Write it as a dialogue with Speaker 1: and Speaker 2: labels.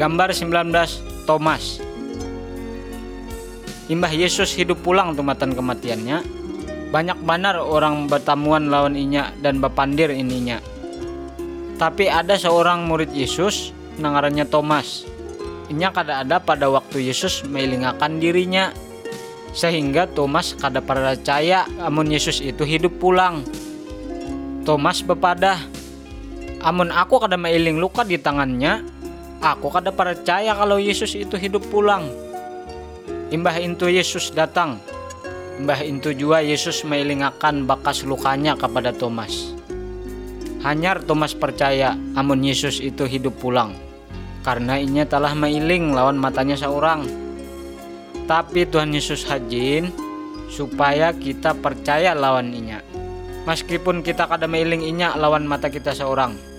Speaker 1: Gambar 19 Thomas. Imbah Yesus hidup pulang tumatan kematiannya, banyak benar orang bertamuan lawan inya dan bapandir ininya. Tapi ada seorang murid Yesus nangarannya Thomas. Inya kada ada pada waktu Yesus meilingakan dirinya, sehingga Thomas kada percaya amun Yesus itu hidup pulang. Thomas bepadah, amun aku kada meiling luka di tangannya, aku kada percaya kalau Yesus itu hidup pulang. Imbah itu Yesus datang. Imbah itu juga Yesus meilingakan bakas lukanya kepada Thomas. Hanyar Thomas percaya amun Yesus itu hidup pulang, karena inya telah meiling lawan matanya seorang. Tapi Tuhan Yesus hajin supaya kita percaya lawan inya, meskipun kita kada meiling inya lawan mata kita seorang.